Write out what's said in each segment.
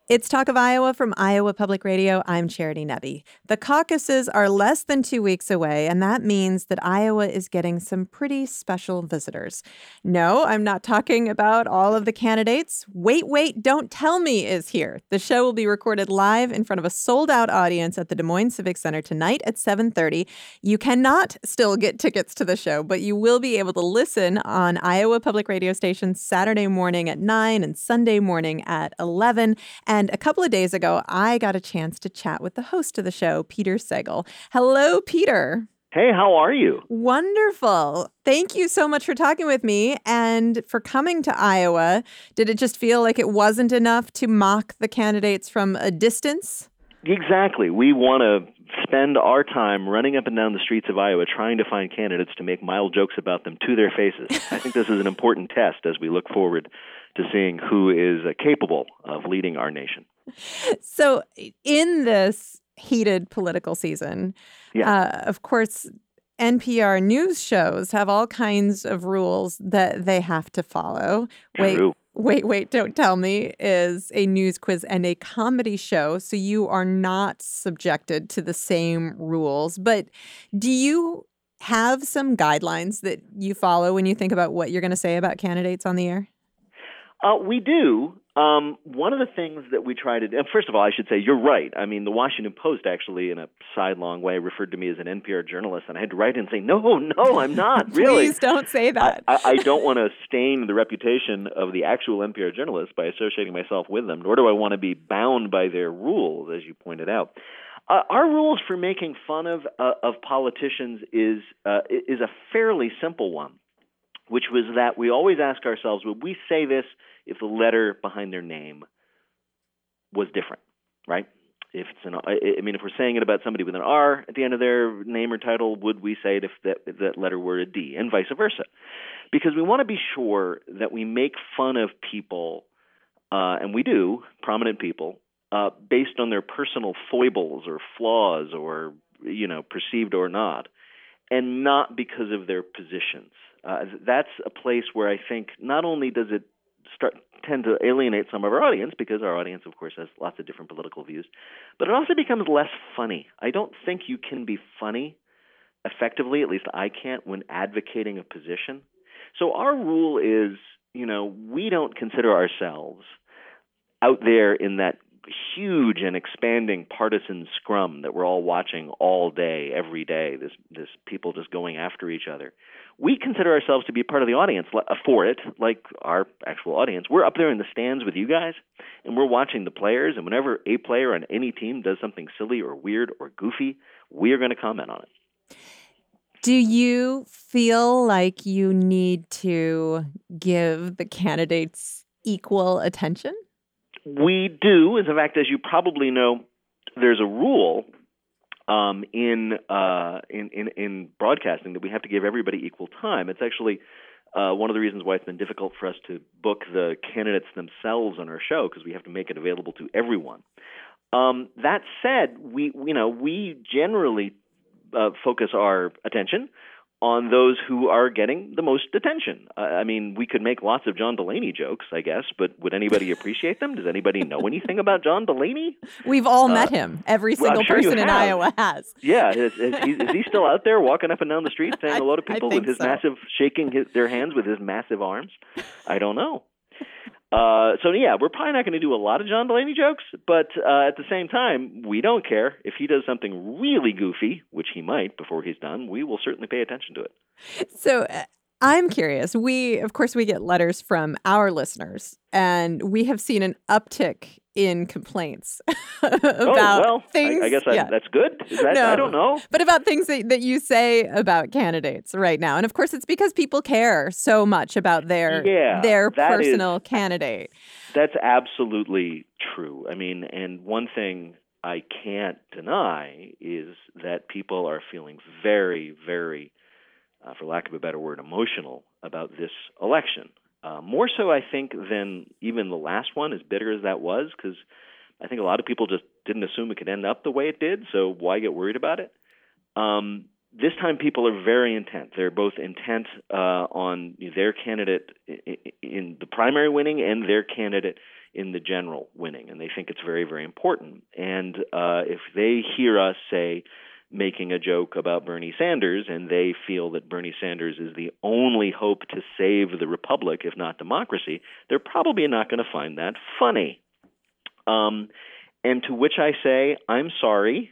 It's Talk of Iowa from Iowa Public Radio. I'm Charity Nebbe. The caucuses are less than 2 weeks away, and that means that Iowa is getting some pretty special visitors. No, I'm not talking about all of the candidates. Wait, Don't Tell Me is here. The show will be recorded live in front of a sold-out audience at the Des Moines Civic Center tonight at 7:30. You cannot still get tickets to the show, but you will be able to listen on Iowa Public Radio stations Saturday morning at 9 and Sunday morning at 11. And a couple of days ago, I got a chance to chat with the host of the show, Peter Sagal. Hello, Peter. Hey, how are you? Wonderful. Thank you so much for talking with me and for coming to Iowa. Did it just feel like it wasn't enough to mock the candidates from a distance? Exactly. We want to spend our time running up and down the streets of Iowa trying to find candidates to make mild jokes about them to their faces. I think this is an important test as we look forward to seeing who is capable of leading our nation. So in this heated political season, of course, NPR news shows have all kinds of rules that they have to follow. True. Wait, Don't Tell Me is a news quiz and a comedy show, so you are not subjected to the same rules. But do you have some guidelines that you follow when you think about what you're going to say about candidates on the air? We do. One of the things that we try to do, first of all, I should say you're right. I mean, the Washington Post actually, in a sidelong way, referred to me as an NPR journalist, and I had to write in and say, no, I'm not, really. Please don't say that. I don't want to stain the reputation of the actual NPR journalist by associating myself with them, nor do I want to be bound by their rules, as you pointed out. Our rules for making fun of politicians is a fairly simple one, which was that we always ask ourselves, would we say this if the letter behind their name was different, right? If we're saying it about somebody with an R at the end of their name or title, would we say it if that letter were a D, and vice versa? Because we want to be sure that we make fun of people, and we do, prominent people, based on their personal foibles or flaws or, perceived or not, and not because of their positions. That's a place where I think not only does it tend to alienate some of our audience, because our audience, of course, has lots of different political views, but it also becomes less funny. I don't think you can be funny effectively, at least I can't, when advocating a position. So our rule is, we don't consider ourselves out there in that huge and expanding partisan scrum that we're all watching all day, every day, this people just going after each other. We consider ourselves to be part of the audience for it, like our actual audience. We're up there in the stands with you guys, and we're watching the players, and whenever a player on any team does something silly or weird or goofy, we're going to comment on it. Do you feel like you need to give the candidates equal attention? We do. In fact, as you probably know, there's a rule in broadcasting that we have to give everybody equal time. It's actually one of the reasons why it's been difficult for us to book the candidates themselves on our show, because we have to make it available to everyone. That said, we generally focus our attention on those who are getting the most attention. We could make lots of John Delaney jokes, I guess, but would anybody appreciate them? Does anybody know anything about John Delaney? We've all met him. Every single person in Iowa has. Yeah. Is he still out there walking up and down the street saying hello to people with his massive, shaking their hands with his massive arms? I don't know. We're probably not going to do a lot of John Delaney jokes, but at the same time, we don't care. If he does something really goofy, which he might before he's done, we will certainly pay attention to it. So I'm curious. Of course, we get letters from our listeners, and we have seen an uptick in complaints about things. I guess that's good. No, I don't know. But about things that you say about candidates right now. And of course, it's because people care so much about their personal candidate. That's absolutely true. And one thing I can't deny is that people are feeling very, very, for lack of a better word, emotional about this election. More so, I think, than even the last one, as bitter as that was, because I think a lot of people just didn't assume it could end up the way it did, so why get worried about it? This time people are very intent. They're both intent on their candidate in the primary winning and their candidate in the general winning, and they think it's very, very important. And if they hear us say, making a joke about Bernie Sanders, and they feel that Bernie Sanders is the only hope to save the republic, if not democracy, they're probably not going to find that funny. And to which I say, I'm sorry.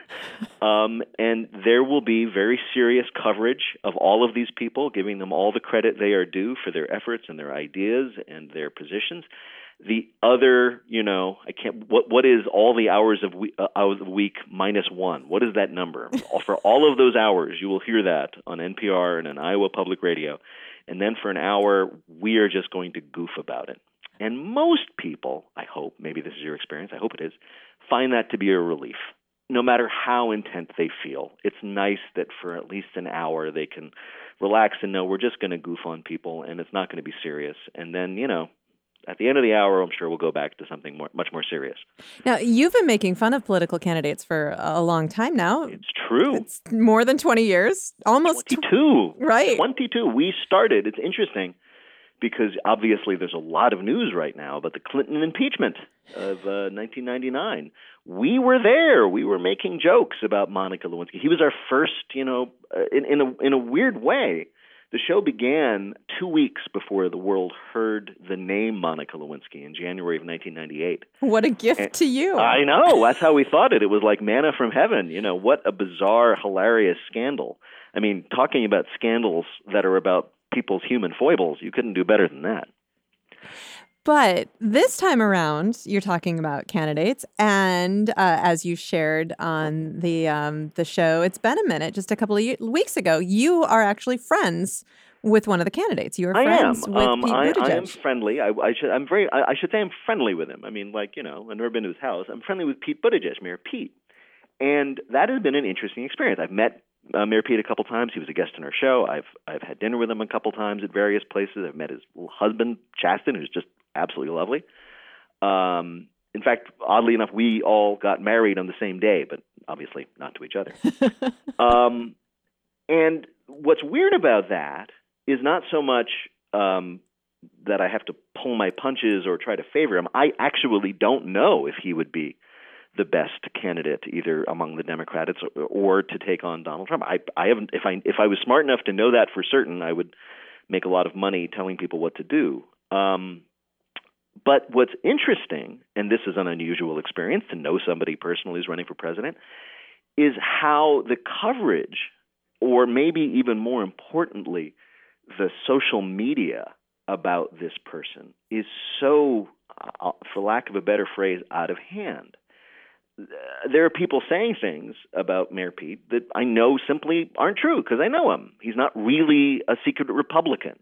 And there will be very serious coverage of all of these people, giving them all the credit they are due for their efforts and their ideas and their positions. The other, what is all the hours of the week minus one? What is that number? For all of those hours, you will hear that on NPR and on Iowa Public Radio. And then for an hour, we are just going to goof about it. And most people, I hope, maybe this is your experience, I hope it is, find that to be a relief. No matter how intense they feel, it's nice that for at least an hour they can relax and know we're just going to goof on people and it's not going to be serious. And then, at the end of the hour, I'm sure we'll go back to something much more serious. Now, you've been making fun of political candidates for a long time now. It's true. It's more than 20 years, almost 22. Right. 22. We started. It's interesting because obviously there's a lot of news right now about the Clinton impeachment of 1999. We were there. We were making jokes about Monica Lewinsky. He was our first, in a weird way. The show began 2 weeks before the world heard the name Monica Lewinsky in January of 1998. What a gift to you. I know. That's how we thought it. It was like manna from heaven. What a bizarre, hilarious scandal. I mean, talking about scandals that are about people's human foibles, you couldn't do better than that. But this time around, you're talking about candidates, and as you shared on the show, it's been a minute, just a couple of weeks ago, you are actually friends with one of the candidates. You are friends with Pete Buttigieg. I am friendly. I should say I'm friendly with him. I mean, I've never been to his house. I'm friendly with Pete Buttigieg, Mayor Pete, and that has been an interesting experience. I've met Mayor Pete a couple times. He was a guest on our show. I've had dinner with him a couple times at various places. I've met his husband, Chasten, who's just absolutely lovely. In fact, oddly enough, we all got married on the same day, but obviously not to each other. And what's weird about that is not so much that I have to pull my punches or try to favor him. I actually don't know if he would be the best candidate either among the Democrats or to take on Donald Trump. I haven't. If I was smart enough to know that for certain, I would make a lot of money telling people what to do. But what's interesting, and this is an unusual experience to know somebody personally who's running for president, is how the coverage, or maybe even more importantly, the social media about this person is so, for lack of a better phrase, out of hand. There are people saying things about Mayor Pete that I know simply aren't true because I know him. He's not really a secret Republican.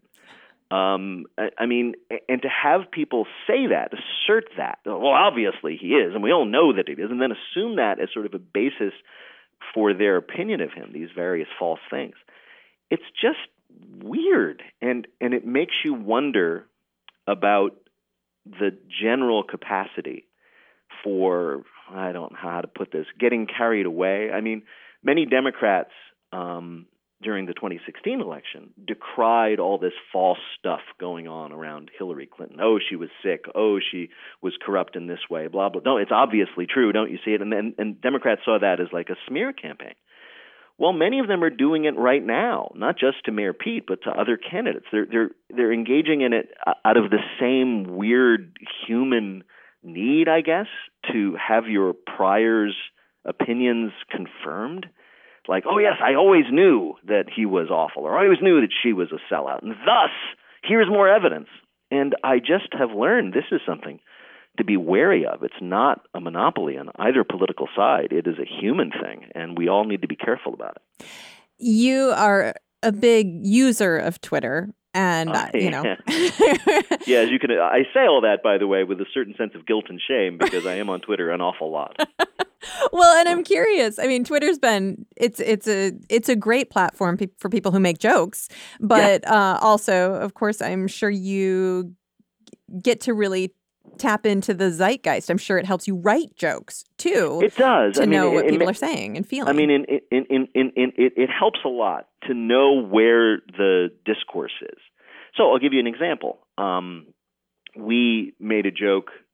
I mean, and to have people say that, assert that, well, obviously he is, and we all know that he is, and then assume that as sort of a basis for their opinion of him, these various false things. It's just weird, and it makes you wonder about the general capacity for, I don't know how to put this, getting carried away. I mean, many Democrats during the 2016 election decried all this false stuff going on around Hillary Clinton. Oh, she was sick. Oh, she was corrupt in this way, blah, blah. No, it's obviously true. Don't you see it? And Democrats saw that as like a smear campaign. Well, many of them are doing it right now, not just to Mayor Pete, but to other candidates. They're engaging in it out of the same weird human need, I guess, to have your prior's opinions confirmed. Like, oh, yes, I always knew that he was awful, or I always knew that she was a sellout, and thus, here's more evidence. And I just have learned this is something to be wary of. It's not a monopoly on either political side. It is a human thing, and we all need to be careful about it. You are a big user of Twitter. And, Yeah, as you can, I say all that, by the way, with a certain sense of guilt and shame because I am on Twitter an awful lot. Well, and I'm curious. I mean, Twitter's been it's a great platform for people who make jokes, but also, of course, I'm sure you get to really tap into the zeitgeist. I'm sure it helps you write jokes too. It does to know what people are saying and feeling. I mean, it helps a lot to know where the discourse is. So I'll give you an example. We made a joke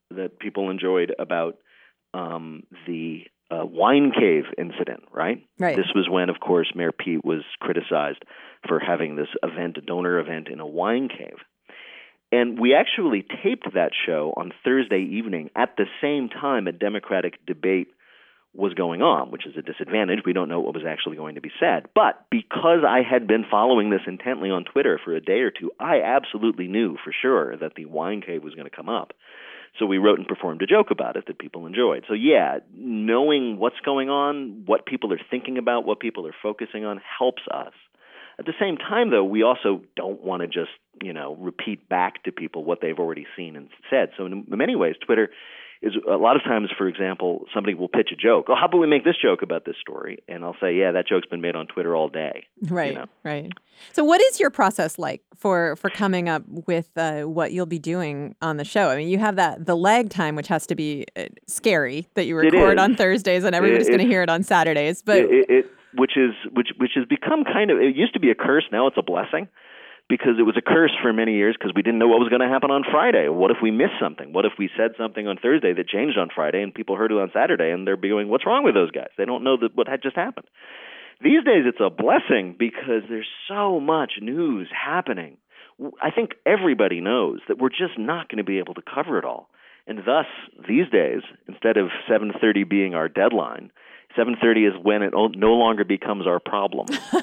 that people enjoyed about the wine cave incident, right? Right. This was when, of course, Mayor Pete was criticized for having this event, a donor event in a wine cave. And we actually taped that show on Thursday evening at the same time a Democratic debate was going on, which is a disadvantage. We don't know what was actually going to be said. But because I had been following this intently on Twitter for a day or two, I absolutely knew for sure that the wine cave was going to come up. So we wrote and performed a joke about it that people enjoyed. So yeah, knowing what's going on, what people are thinking about, what people are focusing on helps us. At the same time, though, we also don't want to just, repeat back to people what they've already seen and said. So in many ways, Twitter is a lot of times, for example, somebody will pitch a joke. Oh, how about we make this joke about this story? And I'll say, yeah, that joke's been made on Twitter all day. Right, right. So what is your process like for coming up with what you'll be doing on the show? I mean, you have the lag time, which has to be scary, that you record on Thursdays and everybody's going to hear it on Saturdays. But which has become kind of, it used to be a curse, now it's a blessing. Because it was a curse for many years because we didn't know what was going to happen on Friday. What if we missed something? What if we said something on Thursday that changed on Friday and people heard it on Saturday and they're going, what's wrong with those guys? They don't know what had just happened. These days it's a blessing because there's so much news happening. I think everybody knows that we're just not going to be able to cover it all. And thus, these days, instead of 7:30 being our deadline, 7:30 is when it no longer becomes our problem.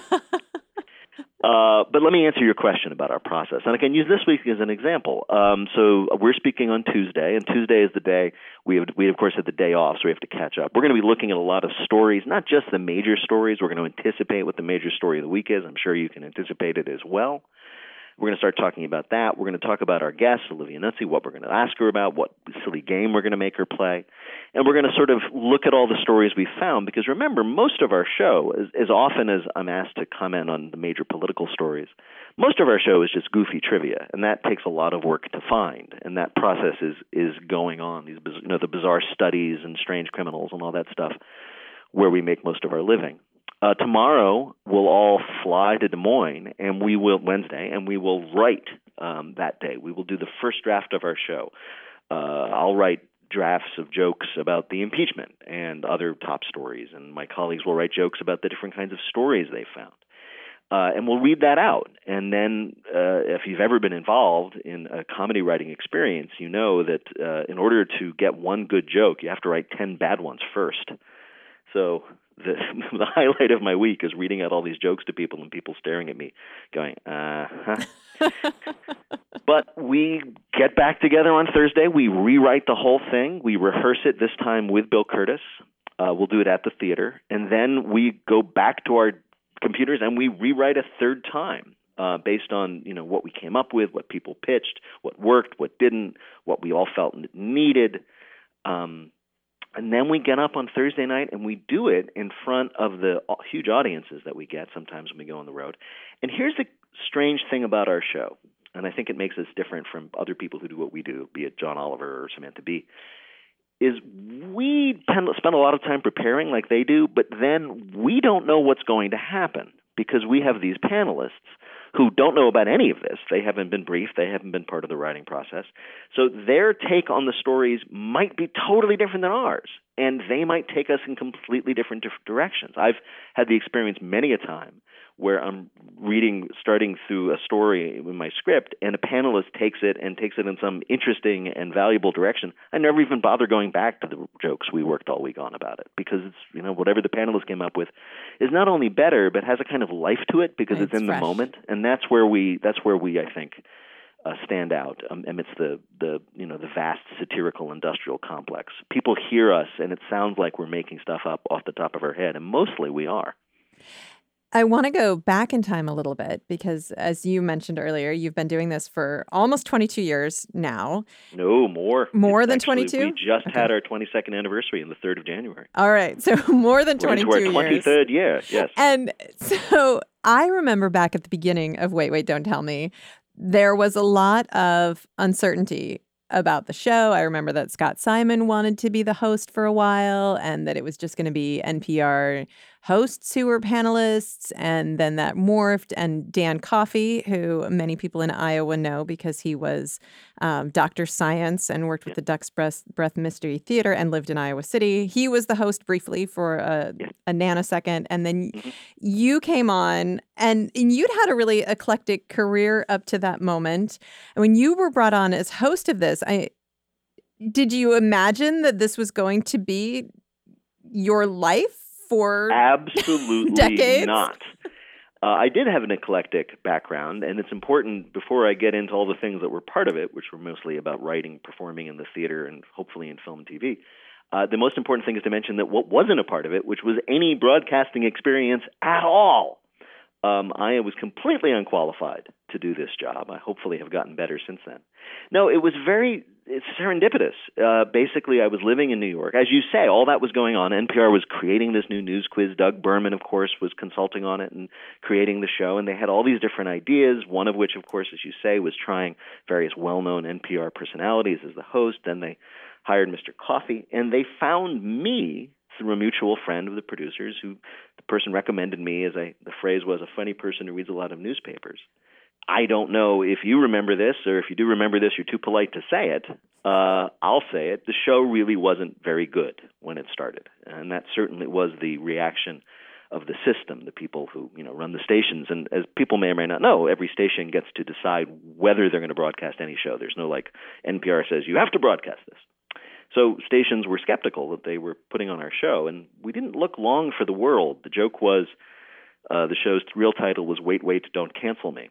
But let me answer your question about our process. And I can use this week as an example. So we're speaking on Tuesday, and Tuesday is the day we of course, had the day off, so we have to catch up. We're going to be looking at a lot of stories, not just the major stories. We're going to anticipate what the major story of the week is. I'm sure you can anticipate it as well. We're going to start talking about that. We're going to talk about our guest, Olivia Nuzzi, what we're going to ask her about, what silly game we're going to make her play. And we're going to sort of look at all the stories we found, because remember, most of our show, as often as I'm asked to comment on the major political stories, most of our show is just goofy trivia, and that takes a lot of work to find. And that process is going on, the bizarre studies and strange criminals and all that stuff, where we make most of our living. Tomorrow, we'll all fly to Des Moines, and Wednesday, and we will write that day. We will do the first draft of our show. I'll write drafts of jokes about the impeachment and other top stories, and my colleagues will write jokes about the different kinds of stories they found. And we'll read that out. And then if you've ever been involved in a comedy writing experience, you know that in order to get one good joke, you have to write 10 bad ones first. So the highlight of my week is reading out all these jokes to people and people staring at me going, But we get back together on Thursday. We rewrite the whole thing. We rehearse it this time with Bill Curtis. We'll do it at the theater. And then we go back to our computers and we rewrite a third time based on what we came up with, what people pitched, what worked, what didn't, what we all felt needed. And then we get up on Thursday night and we do it in front of the huge audiences that we get sometimes when we go on the road. And here's the strange thing about our show, and I think it makes us different from other people who do what we do, be it John Oliver or Samantha Bee, is we tend to spend a lot of time preparing like they do, but then we don't know what's going to happen because we have these panelists who don't know about any of this. They haven't been briefed. They haven't been part of the writing process. So their take on the stories might be totally different than ours, and they might take us in completely different directions. I've had the experience many a time where I'm starting through a story in my script, and a panelist takes it in some interesting and valuable direction. I never even bother going back to the jokes we worked all week on about it, because it's, whatever the panelist came up with is not only better, but has a kind of life to it because it's in fresh. The moment. And that's where we I think, stand out amidst the vast satirical industrial complex. People hear us, and it sounds like we're making stuff up off the top of our head, and mostly we are. I want to go back in time a little bit because, as you mentioned earlier, you've been doing this for almost 22 years now. No, more. More than 22? We just had our 22nd anniversary on the 3rd of January. All right. So more than 22 years. We're into our 23rd year, yes. And so I remember back at the beginning of Wait, Wait, Don't Tell Me, there was a lot of uncertainty about the show. I remember that Scott Simon wanted to be the host for a while and that it was just going to be NPR hosts who were panelists, and then that morphed. And Dan Coffey, who many people in Iowa know because he was Dr. Science and worked with the Duck's Breath Mystery Theater and lived in Iowa City. He was the host briefly for a nanosecond. And then you came on, and you'd had a really eclectic career up to that moment. And when you were brought on as host of this, did you imagine that this was going to be your life for absolutely decades? Not. I did have an eclectic background, and it's important before I get into all the things that were part of it, which were mostly about writing, performing in the theater, and hopefully in film and TV. The most important thing is to mention that what wasn't a part of it, which was any broadcasting experience at all. I was completely unqualified to do this job. I hopefully have gotten better since then. No, it's serendipitous. Basically, I was living in New York. As you say, all that was going on. NPR was creating this new news quiz. Doug Berman, of course, was consulting on it and creating the show. And they had all these different ideas, one of which, of course, as you say, was trying various well-known NPR personalities as the host. Then they hired Mr. Coffey, and they found me through a mutual friend of the producers, who the person recommended me as the phrase was, a funny person who reads a lot of newspapers. I don't know if you remember this, or if you do remember this, you're too polite to say it. I'll say it. The show really wasn't very good when it started, and that certainly was the reaction of the system, the people who run the stations. And as people may or may not know, every station gets to decide whether they're going to broadcast any show. There's no NPR says you have to broadcast this. So stations were skeptical that they were putting on our show, and we didn't look long for the world. The joke was the show's real title was Wait, Wait, Don't Cancel Me.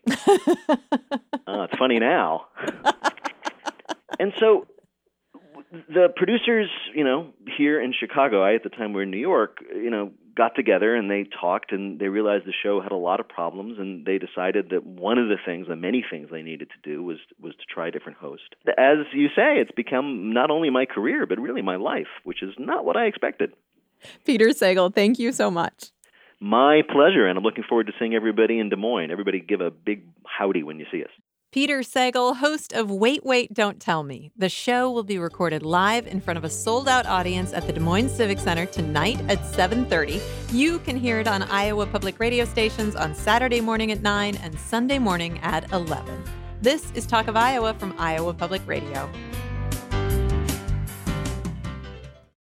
It's funny now. And so the producers, here in Chicago, I at the time were in New York, got together and they talked, and they realized the show had a lot of problems, and they decided that one of the things, the many things they needed to do was to try a different host. As you say, it's become not only my career, but really my life, which is not what I expected. Peter Sagal, thank you so much. My pleasure, and I'm looking forward to seeing everybody in Des Moines. Everybody give a big howdy when you see us. Peter Sagal, host of Wait, Wait, Don't Tell Me. The show will be recorded live in front of a sold-out audience at the Des Moines Civic Center tonight at 7:30. You can hear it on Iowa Public Radio stations on Saturday morning at 9 and Sunday morning at 11. This is Talk of Iowa from Iowa Public Radio.